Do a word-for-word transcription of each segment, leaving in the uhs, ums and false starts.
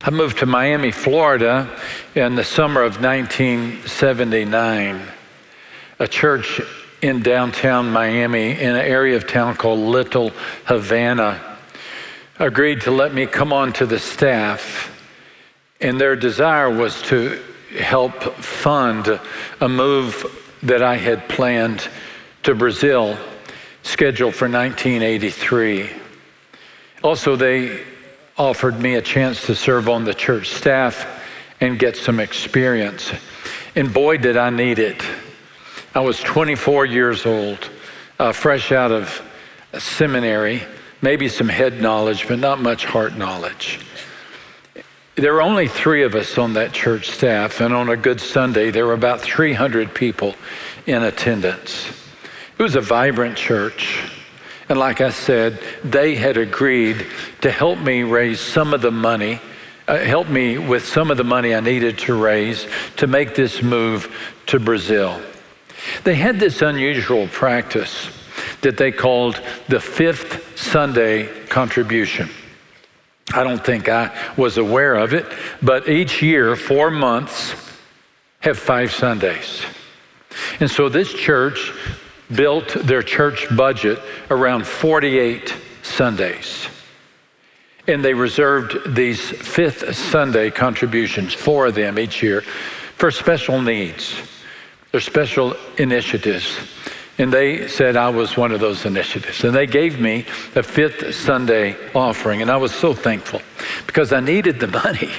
I moved to Miami, Florida in the summer of nineteen seventy-nine. A church in downtown Miami in an area of town called Little Havana agreed to let me come on to the staff, and their desire was to help fund a move that I had planned to Brazil, scheduled for nineteen eighty-three. Also, they offered me a chance to serve on the church staff and get some experience. And boy, did I need it. I was twenty-four years old, uh, fresh out of seminary, maybe some head knowledge, but not much heart knowledge. There were only three of us on that church staff, and on a good Sunday, there were about three hundred people in attendance. It was a vibrant church. And like I said, they had agreed to help me raise some of the money, uh, help me with some of the money I needed to raise to make this move to Brazil. They had this unusual practice that they called the fifth Sunday contribution. I don't think I was aware of it, but each year, four months have five Sundays. And so this church built their church budget around forty-eight Sundays. And they reserved these fifth Sunday contributions, four of them each year, for special needs. They're special initiatives. And they said I was one of those initiatives. And they gave me a fifth Sunday offering. And I was so thankful because I needed the money.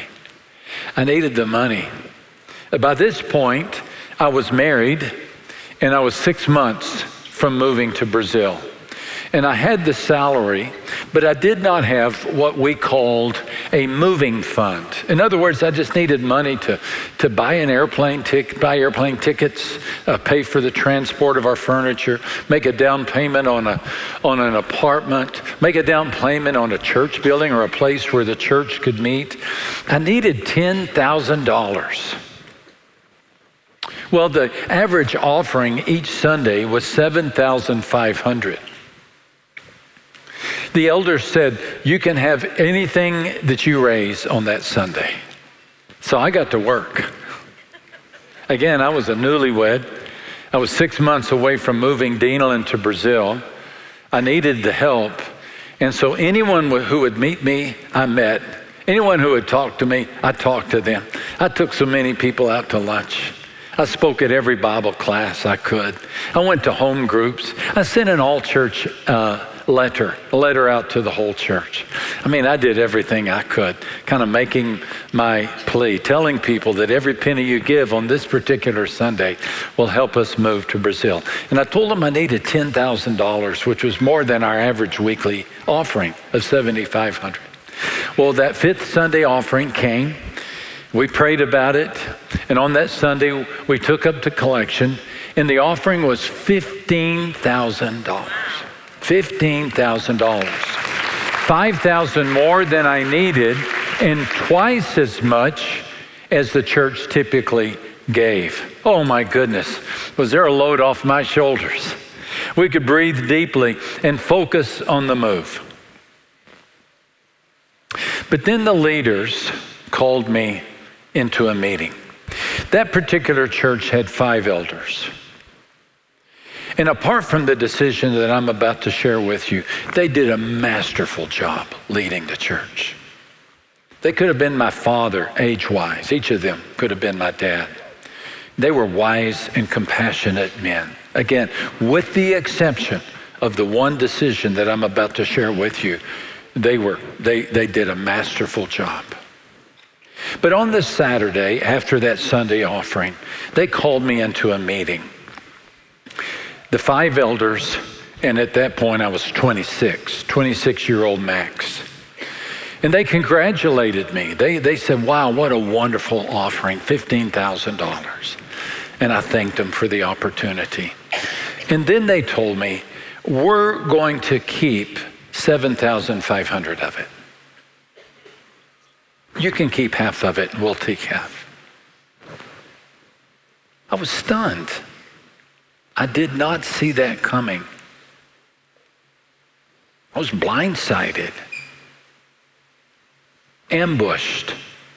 I needed the money. By this point, I was married and I was six months from moving to Brazil. And I had the salary, but I did not have what we called a moving fund. In other words, I just needed money to, to buy an airplane ticket, buy airplane tickets, uh, pay for the transport of our furniture, make a down payment on a on an apartment, make a down payment on a church building or a place where the church could meet. I needed ten thousand dollars. Well, the average offering each Sunday was seven thousand five hundred dollars. The elders said, you can have anything that you raise on that Sunday. So I got to work. Again, I was a newlywed. I was six months away from moving Dina to Brazil. I needed the help. And so anyone who would meet me, I met. Anyone who would talk to me, I talked to them. I took so many people out to lunch. I spoke at every Bible class I could. I went to home groups. I sent an all-church uh, letter, a letter out to the whole church. I mean, I did everything I could, kind of making my plea, telling people that every penny you give on this particular Sunday will help us move to Brazil. And I told them I needed ten thousand dollars, which was more than our average weekly offering of seven thousand five hundred dollars. Well, that fifth Sunday offering came. We prayed about it, and on that Sunday, we took up the collection, and the offering was fifteen thousand dollars. fifteen thousand dollars. five thousand dollars more than I needed, and twice as much as the church typically gave. Oh my goodness, was there a load off my shoulders? We could breathe deeply and focus on the move. But then the leaders called me into a meeting. That particular church had five elders. And apart from the decision that I'm about to share with you, they did a masterful job leading the church. They could have been my father, age-wise. Each of them could have been my dad. They were wise and compassionate men. Again, with the exception of the one decision that I'm about to share with you, they were they they did a masterful job. But on this Saturday, after that Sunday offering, they called me into a meeting. The five elders, and at that point I was twenty-six, twenty-six-year-old Max. And they congratulated me. They they said, wow, what a wonderful offering, fifteen thousand dollars. And I thanked them for the opportunity. And then they told me, we're going to keep seven thousand five hundred of it. You can keep half of it, and we'll take half. I was stunned. I did not see that coming. I was blindsided, ambushed.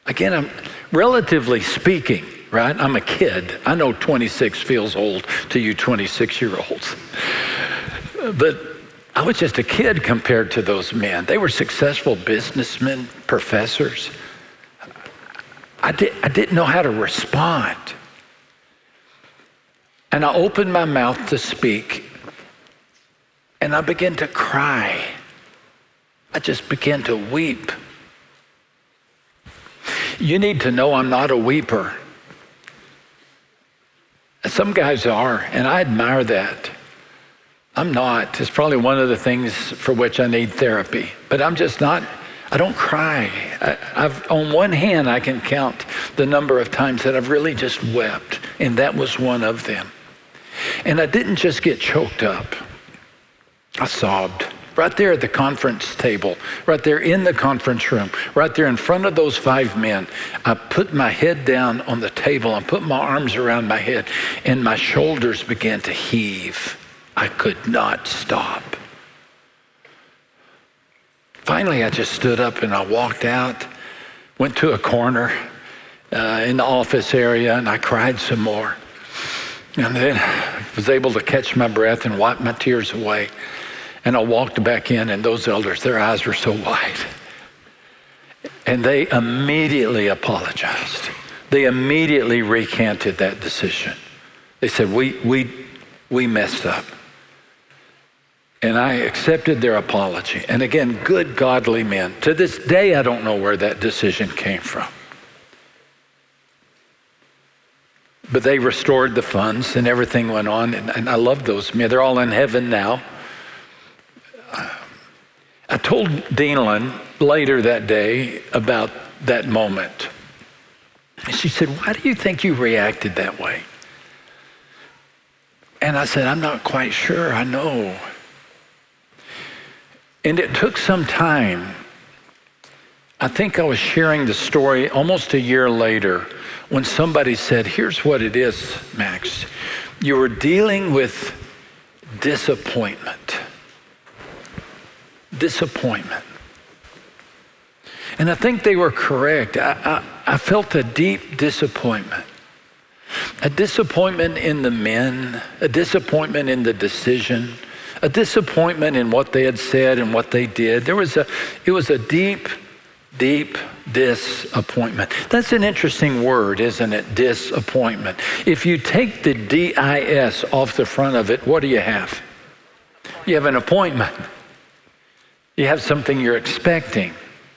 Again, I'm relatively speaking, right? I'm a kid. I know twenty-six feels old to you twenty-six-year-olds. But I was just a kid compared to those men. They were successful businessmen, professors. I, did, I didn't know how to respond. And I opened my mouth to speak, and I began to cry. I just began to weep. You need to know I'm not a weeper. Some guys are, and I admire that. I'm not. It's probably one of the things for which I need therapy. But I'm just not, I don't cry. I, I've, on one hand, I can count the number of times that I've really just wept, and that was one of them. And I didn't just get choked up. I sobbed. Right there at the conference table, right there in the conference room, right there in front of those five men, I put my head down on the table and put my arms around my head, and my shoulders began to heave. I could not stop. Finally, I just stood up and I walked out, went to a corner uh, in the office area, and I cried some more. And then I was able to catch my breath and wipe my tears away. And I walked back in, and those elders, their eyes were so wide. And they immediately apologized. They immediately recanted that decision. They said, we, we, we messed up. And I accepted their apology. And again, good, godly men. To this day, I don't know where that decision came from. But they restored the funds, and everything went on. And, and I love those men. They're all in heaven now. I told Dean later that day about that moment. And she said, why do you think you reacted that way? And I said, I'm not quite sure. I know. And it took some time. I think I was sharing the story almost a year later when somebody said, here's what it is, Max. You were dealing with disappointment. Disappointment. And I think they were correct. I, I, I felt a deep disappointment. A disappointment in the men, a disappointment in the decision, a disappointment in what they had said and what they did. There was a, it was a deep, deep disappointment. That's an interesting word, isn't it? Disappointment. If you take the D I S off the front of it, what do you have? You have an appointment. You have something you're expecting.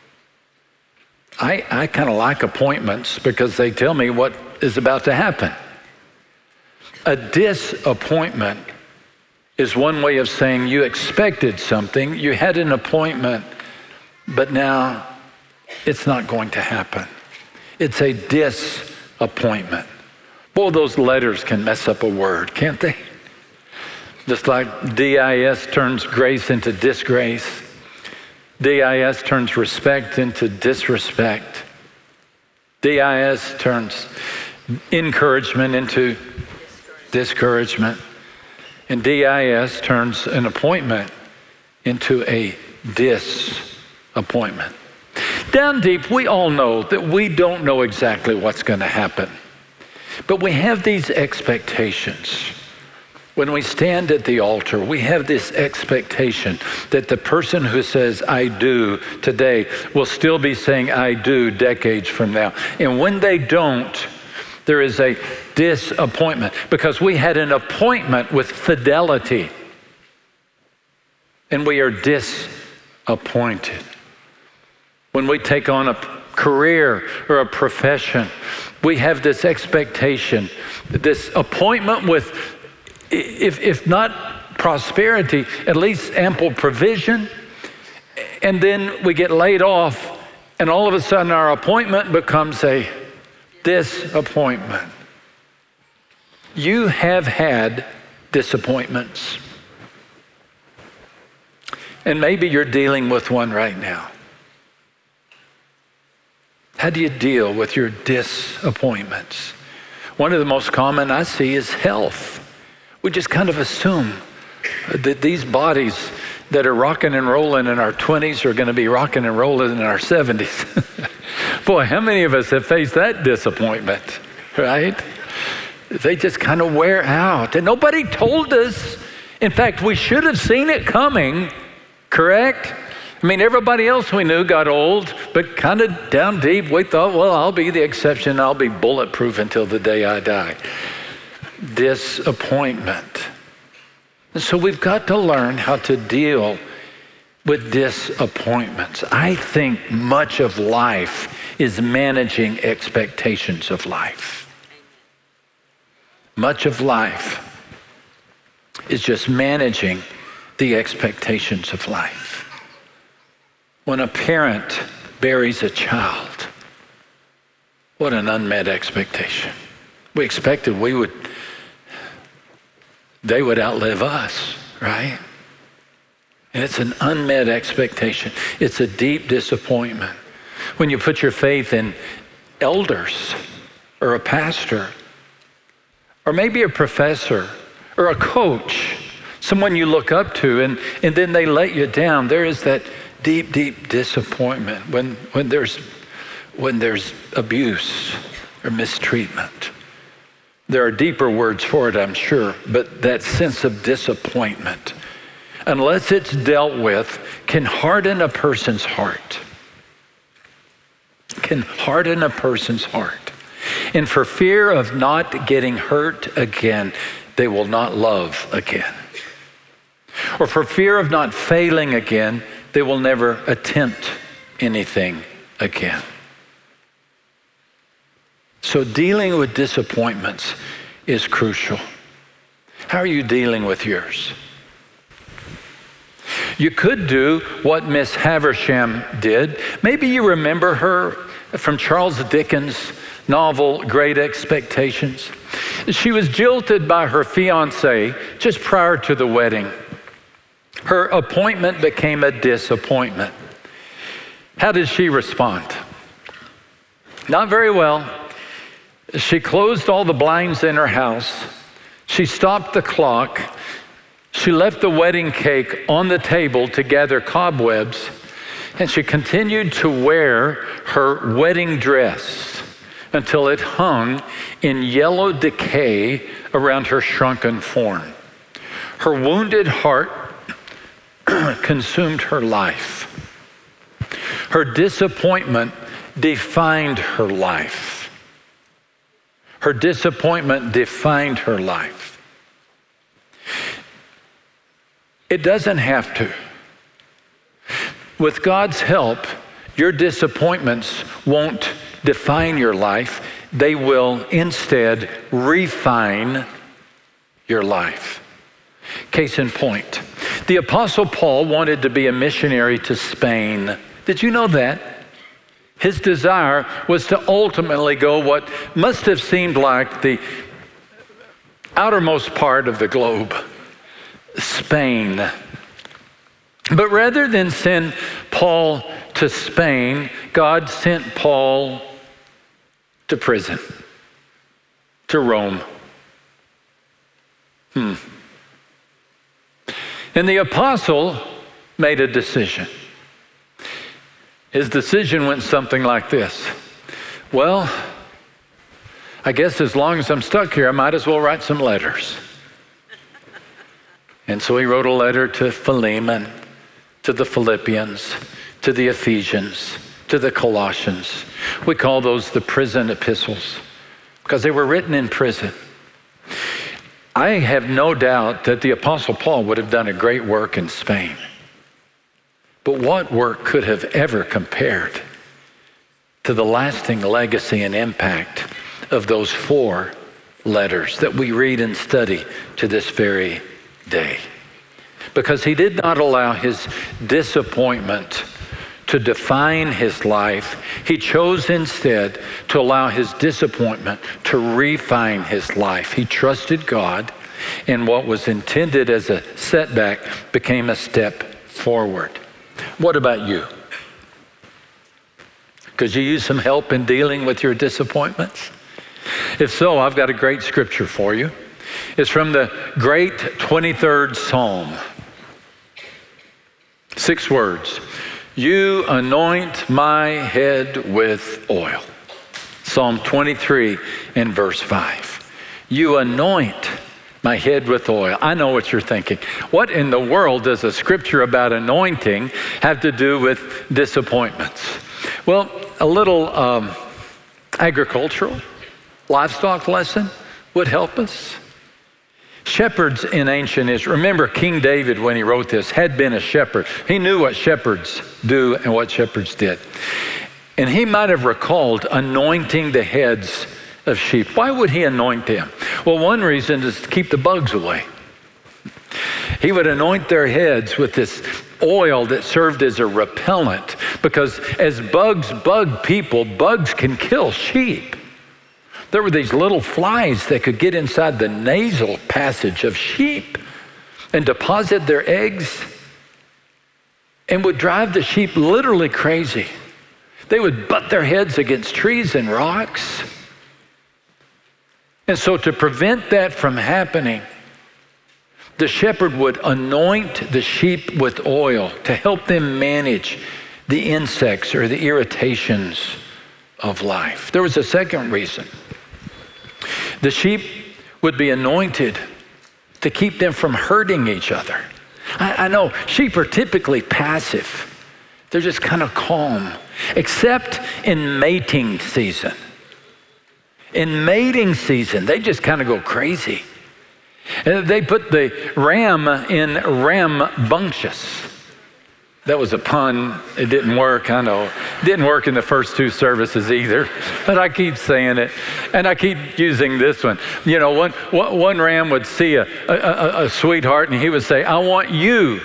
I, I kind of like appointments because they tell me what is about to happen. A disappointment is one way of saying you expected something, you had an appointment, but now it's not going to happen. It's a disappointment. Boy, those letters can mess up a word, can't they? Just like D I S turns grace into disgrace. D I S turns respect into disrespect. D I S turns encouragement into discouragement. And D I S turns an appointment into a disappointment. Down deep, we all know that we don't know exactly what's going to happen. But we have these expectations. When we stand at the altar, we have this expectation that the person who says, I do today will still be saying, I do decades from now. And when they don't, there is a disappointment because we had an appointment with fidelity and we are disappointed. When we take on a career or a profession, we have this expectation, this appointment with If, if not prosperity, at least ample provision. And then we get laid off, and all of a sudden our appointment becomes a disappointment. You have had disappointments. And maybe you're dealing with one right now. How do you deal with your disappointments? One of the most common I see is health. We just kind of assume that these bodies that are rocking and rolling in our twenties are going to be rocking and rolling in our seventies. Boy, how many of us have faced that disappointment, right? They just kind of wear out. And nobody told us. In fact, we should have seen it coming, correct? I mean, everybody else we knew got old, but kind of down deep, we thought, well, I'll be the exception. I'll be bulletproof until the day I die. Disappointment. And so we've got to learn how to deal with disappointments. I think much of life is managing expectations of life. Much of life is just managing the expectations of life. When a parent buries a child, what an unmet expectation. We expected we would, they would outlive us, right? And it's an unmet expectation. It's a deep disappointment. When you put your faith in elders or a pastor, or maybe a professor or a coach, someone you look up to, and, and then they let you down, there is that deep, deep disappointment when, when, there's, when there's abuse or mistreatment. There are deeper words for it, I'm sure, but that sense of disappointment, unless it's dealt with, can harden a person's heart. Can harden a person's heart. And for fear of not getting hurt again, they will not love again. Or for fear of not failing again, they will never attempt anything again. So dealing with disappointments is crucial. How are you dealing with yours? You could do what Miss Havisham did. Maybe you remember her from Charles Dickens' novel, Great Expectations. She was jilted by her fiancé just prior to the wedding. Her appointment became a disappointment. How did she respond? Not very well. She closed all the blinds in her house. She stopped the clock. She left the wedding cake on the table to gather cobwebs, and she continued to wear her wedding dress until it hung in yellow decay around her shrunken form. Her wounded heart consumed her life. Her disappointment defined her life. Her disappointment defined her life. It doesn't have to. With God's help, your disappointments won't define your life. They will instead refine your life. Case in point, the Apostle Paul wanted to be a missionary to Spain. Did you know that? His desire was to ultimately go what must have seemed like the outermost part of the globe, Spain. But rather than send Paul to Spain, God sent Paul to prison, to Rome. Hmm. And the apostle made a decision. His decision went something like this. Well, I guess as long as I'm stuck here, I might as well write some letters. And so he wrote a letter to Philemon, to the Philippians, to the Ephesians, to the Colossians. We call those the prison epistles because they were written in prison. I have no doubt that the Apostle Paul would have done a great work in Spain. But what work could have ever compared to the lasting legacy and impact of those four letters that we read and study to this very day? Because he did not allow his disappointment to define his life. He chose instead to allow his disappointment to refine his life. He trusted God, and what was intended as a setback became a step forward. What about you? Could you use some help in dealing with your disappointments? If so, I've got a great scripture for you. It's from the great twenty-third Psalm. Six words. You anoint my head with oil. Psalm twenty-three and verse five. You anoint my head with oil. I know what you're thinking. What in the world does a scripture about anointing have to do with disappointments? Well, a little um, agricultural, livestock lesson would help us. Shepherds in ancient Israel. Remember, King David, when he wrote this, had been a shepherd. He knew what shepherds do and what shepherds did. And he might have recalled anointing the heads of sheep. Why would he anoint them? Well, one reason is to keep the bugs away. He would anoint their heads with this oil that served as a repellent, because as bugs bug people, bugs can kill sheep. There were these little flies that could get inside the nasal passage of sheep and deposit their eggs and would drive the sheep literally crazy. They would butt their heads against trees and rocks. And so to prevent that from happening, the shepherd would anoint the sheep with oil to help them manage the insects or the irritations of life. There was a second reason. The sheep would be anointed to keep them from hurting each other. I, I know sheep are typically passive. They're just kind of calm, except in mating season. In mating season, they just kind of go crazy. And they put the ram in rambunctious. That was a pun. It didn't work, I know. It didn't work in the first two services either, but I keep saying it. And I keep using this one. You know, one, one ram would see a, a, a sweetheart and he would say, I want you.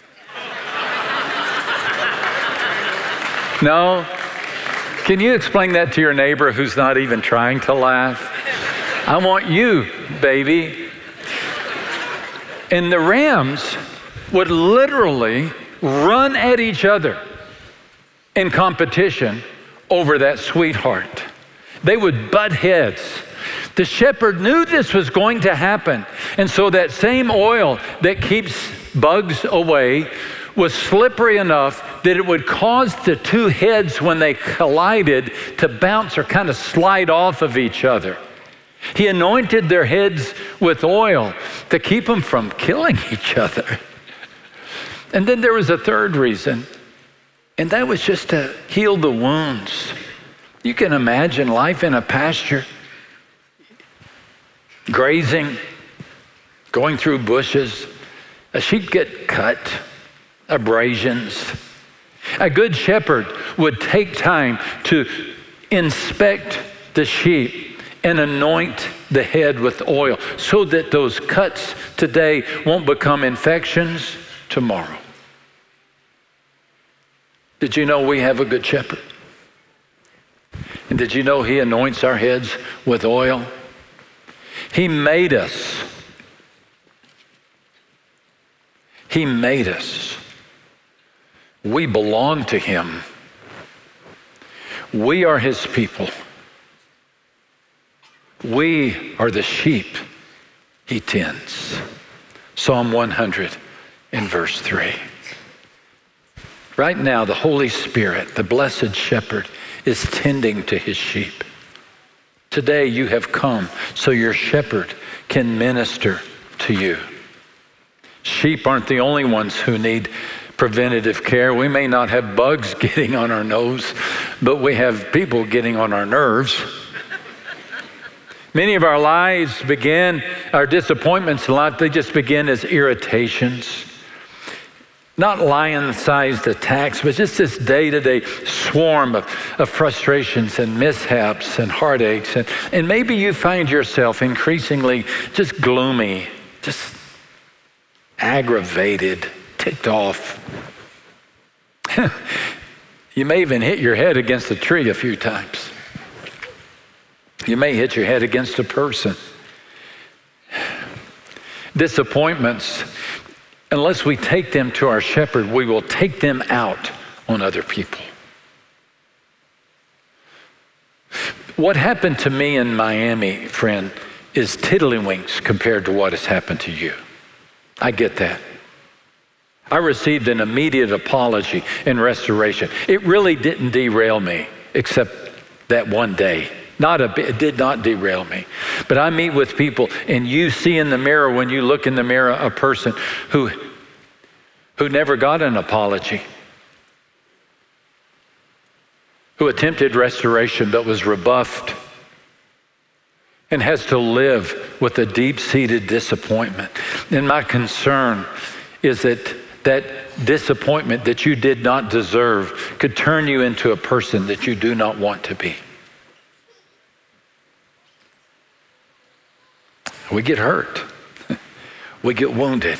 No? Can you explain that to your neighbor who's not even trying to laugh? I want you, baby. And the rams would literally run at each other in competition over that sweetheart. They would butt heads. The shepherd knew this was going to happen. And so that same oil that keeps bugs away was slippery enough that it would cause the two heads, when they collided, to bounce or kind of slide off of each other. He anointed their heads with oil to keep them from killing each other. And then there was a third reason, and that was just to heal the wounds. You can imagine life in a pasture, grazing, going through bushes. A sheep get cut, abrasions. A good shepherd would take time to inspect the sheep and anoint the head with oil so that those cuts today won't become infections tomorrow. Did you know we have a good shepherd? And did you know he anoints our heads with oil? He made us. He made us. We belong to him. We are his people. We are the sheep he tends. Psalm one hundred in verse three. Right now, the Holy Spirit, the blessed shepherd, is tending to his sheep. Today you have come so your shepherd can minister to you. Sheep aren't the only ones who need preventative care. We may not have bugs getting on our nose, but we have people getting on our nerves. Many of our lives begin, our disappointments in life, they just begin as irritations. Not lion-sized attacks, but just this day-to-day swarm of, of frustrations and mishaps and heartaches. And, and maybe you find yourself increasingly just gloomy, just aggravated, ticked off. You may even hit your head against a tree a few times. You may hit your head against a person. Disappointments, unless we take them to our shepherd, we will take them out on other people. What happened to me in Miami, friend, is tiddlywinks compared to what has happened to you. I get that. I received an immediate apology and restoration. It really didn't derail me, except that one day. Not a bit, it did not derail me. But I meet with people, and you see in the mirror, when you look in the mirror, a person who, who never got an apology, who attempted restoration but was rebuffed, and has to live with a deep-seated disappointment. And my concern is that that disappointment that you did not deserve could turn you into a person that you do not want to be. We get hurt. We get wounded.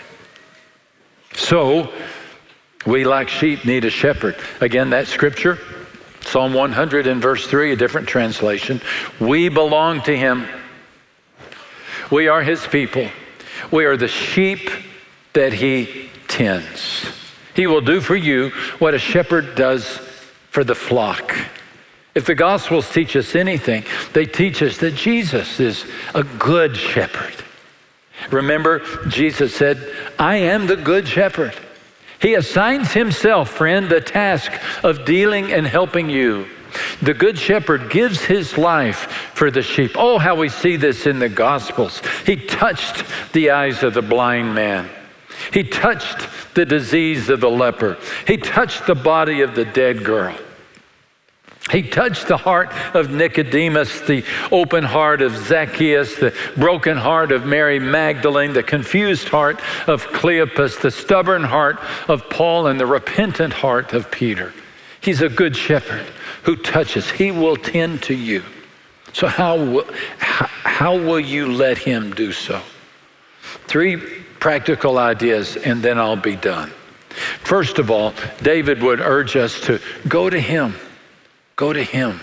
So we, like sheep, need a shepherd. Again, that scripture, Psalm one hundred in verse three, a different translation. We belong to him. We are his people. We are the sheep that he tends. He will do for you what a shepherd does for the flock. If the Gospels teach us anything, they teach us that Jesus is a good shepherd. Remember, Jesus said, I am the good shepherd. He assigns himself, friend, the task of dealing and helping you. The good shepherd gives his life for the sheep. Oh, how we see this in the Gospels. He touched the eyes of the blind man. He touched the disease of the leper. He touched the body of the dead girl. He touched the heart of Nicodemus, the open heart of Zacchaeus, the broken heart of Mary Magdalene, the confused heart of Cleopas, the stubborn heart of Paul, and the repentant heart of Peter. He's a good shepherd who touches. He will tend to you. So how will, how, how will you let him do so? Three practical ideas, and then I'll be done. First of all, David would urge us to go to him. Go to him.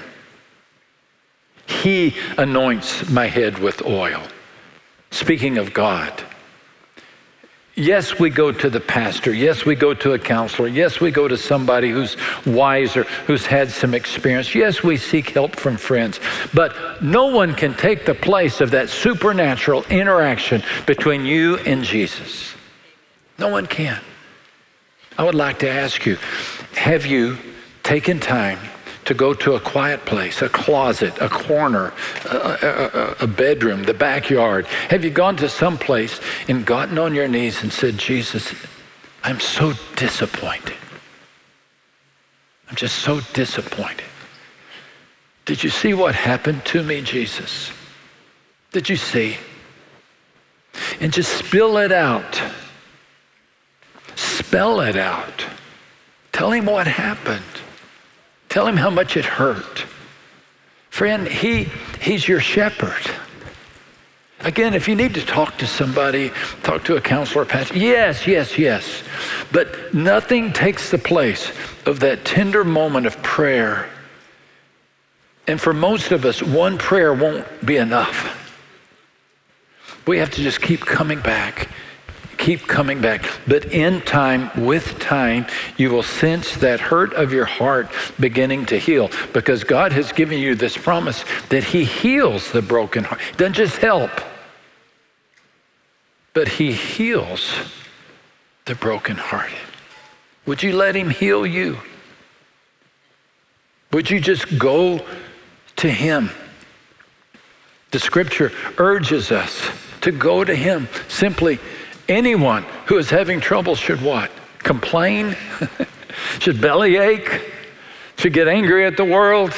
He anoints my head with oil. Speaking of God. Yes, we go to the pastor. Yes, we go to a counselor. Yes, we go to somebody who's wiser, who's had some experience. Yes, we seek help from friends. But no one can take the place of that supernatural interaction between you and Jesus. No one can. I would like to ask you, have you taken time to go to a quiet place, a closet, a corner, a, a, a bedroom, the backyard? Have you gone to some place and gotten on your knees and said, Jesus, I'm so disappointed. I'm just so disappointed. Did you see what happened to me, Jesus? Did you see? And just spill it out. Spell it out. Tell him what happened. Tell him how much it hurt. Friend, he, he's your shepherd. Again, if you need to talk to somebody, talk to a counselor, pastor, yes, yes, yes. But nothing takes the place of that tender moment of prayer. And for most of us, one prayer won't be enough. We have to just keep coming back. Keep coming back. But in time, with time, you will sense that hurt of your heart beginning to heal, because God has given you this promise that he heals the broken heart. He doesn't just help, but he heals the brokenhearted. Would you let him heal you? Would you just go to him? The scripture urges us to go to him. Simply, anyone who is having trouble should what? Complain? Should bellyache? Should get angry at the world?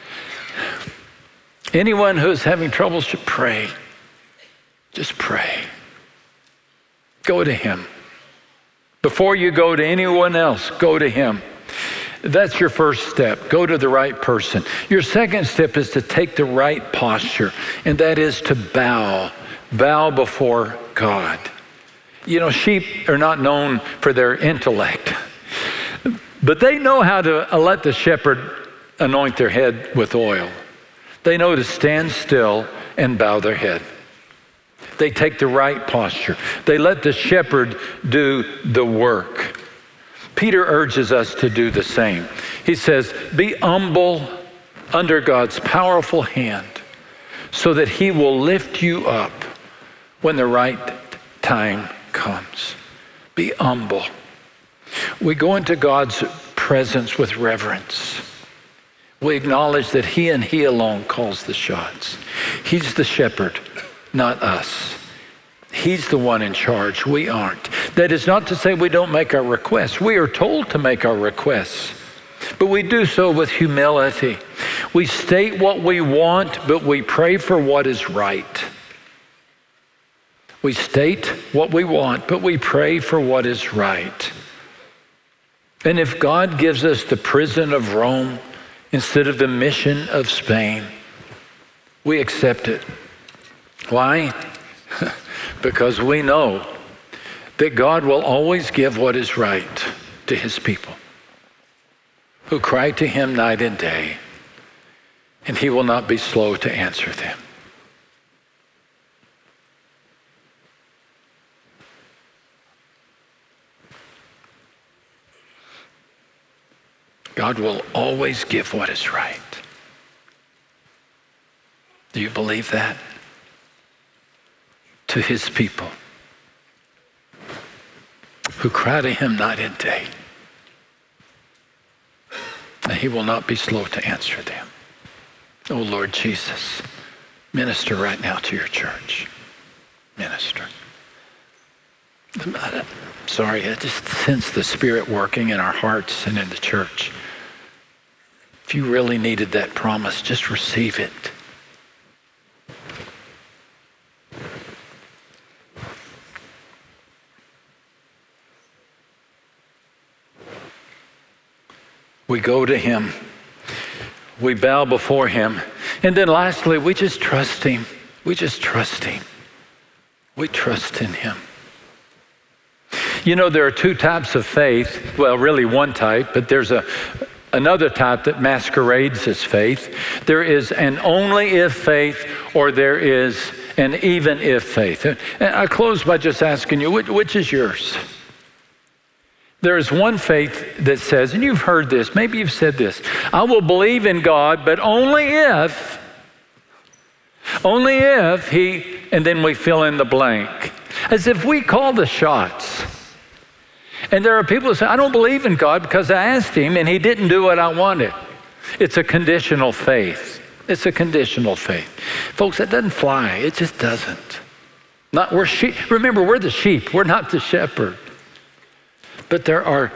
Anyone who is having trouble should pray. Just pray. Go to him. Before you go to anyone else, go to him. That's your first step. Go to the right person. Your second step is to take the right posture, and that is to bow. Bow before God. You know, sheep are not known for their intellect, but they know how to let the shepherd anoint their head with oil. They know to stand still and bow their head. They take the right posture. They let the shepherd do the work. Peter urges us to do the same. He says, be humble under God's powerful hand so that he will lift you up when the right time comes. Be humble. We go into God's presence with reverence. We acknowledge that he and he alone calls the shots. He's the shepherd, not us. He's the one in charge. We aren't. That is not to say we don't make our requests. We are told to make our requests, but we do so with humility. We state what we want, but we pray for what is right. We state what we want, but we pray for what is right. And if God gives us the prison of Rome instead of the mission of Spain, we accept it. Why? Because we know that God will always give what is right to his people who cry to him night and day, and he will not be slow to answer them. God will always give what is right. Do you believe that? To his people who cry to him night and day, and he will not be slow to answer them. Oh Lord Jesus, minister right now to your church. Minister. I'm sorry, I just sense the Spirit working in our hearts and in the church. If you really needed that promise, just receive it. We go to him. We bow before him. And then lastly, we just trust him. We just trust him. We trust in him. You know, there are two types of faith. Well, really one type, but there's a another type that masquerades as faith. There is an only if faith, or there is an even if faith. And I close by just asking you, which, which is yours? There is one faith that says, and you've heard this, maybe you've said this, I will believe in God, but only if, only if he, and then we fill in the blank. As if we call the shots. And there are people who say, I don't believe in God because I asked him and he didn't do what I wanted. It's a conditional faith. It's a conditional faith. Folks, that doesn't fly. It just doesn't. Not we're sheep. Remember, we're the sheep. We're not the shepherd. But there are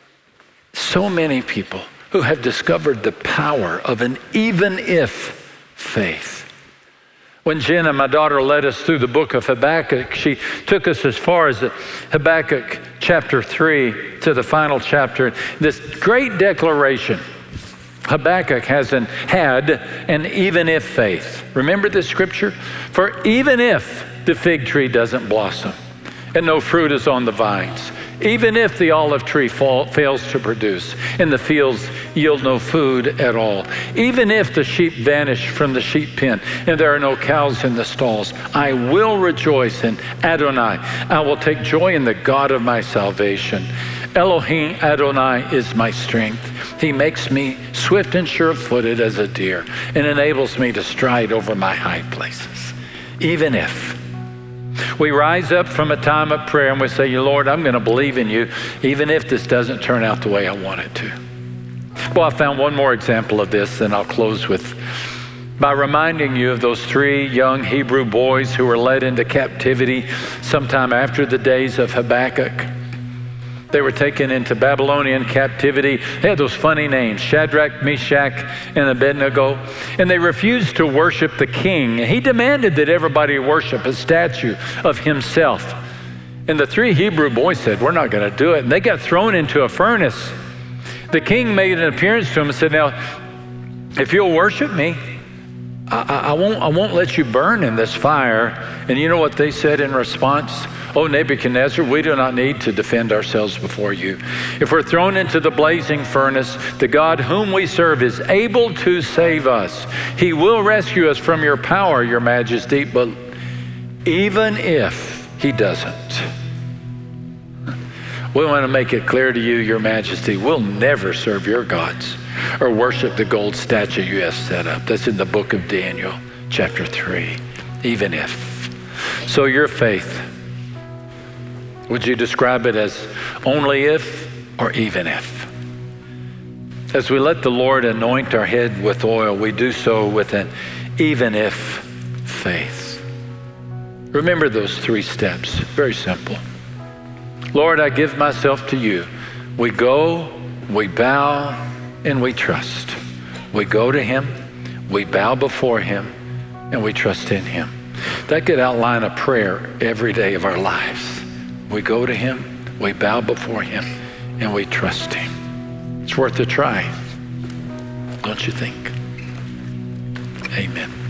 so many people who have discovered the power of an even if faith. When Jenna, my daughter, led us through the book of Habakkuk, she took us as far as Habakkuk chapter three to the final chapter. This great declaration. Habakkuk has an, had an even if faith. Remember this scripture? For even if the fig tree doesn't blossom and no fruit is on the vines, even if the olive tree fall, fails to produce and the fields yield no food at all, even if the sheep vanish from the sheep pen and there are no cows in the stalls, I will rejoice in Adonai. I will take joy in the God of my salvation. Elohim Adonai is my strength. He makes me swift and sure-footed as a deer and enables me to stride over my high places. Even if we rise up from a time of prayer and we say, Lord, I'm going to believe in you, even if this doesn't turn out the way I want it to. Well, I found one more example of this, and I'll close with by reminding you of those three young Hebrew boys who were led into captivity sometime after the days of Habakkuk. They were taken into Babylonian captivity. They had those funny names, Shadrach, Meshach, and Abednego. And they refused to worship the king. He demanded that everybody worship a statue of himself. And the three Hebrew boys said, we're not going to do it. And they got thrown into a furnace. The king made an appearance to him and said, now, if you'll worship me, I, I, I won't, I won't let you burn in this fire. And you know what they said in response? Oh, Nebuchadnezzar, we do not need to defend ourselves before you. If we're thrown into the blazing furnace, the God whom we serve is able to save us. He will rescue us from your power, your majesty, but even if he doesn't, we want to make it clear to you, your majesty, we'll never serve your gods or worship the gold statue you have set up. That's in the book of Daniel, chapter three, even if. So your faith, would you describe it as only if, or even if. As we let the Lord anoint our head with oil, we do so with an even if faith. Remember those three steps. Very simple. Lord, I give myself to you. We go, we bow, and we trust. We go to him, we bow before him, and we trust in him. That could outline a prayer every day of our lives. We go to him, we bow before him, and we trust him. It's worth a try, don't you think? Amen.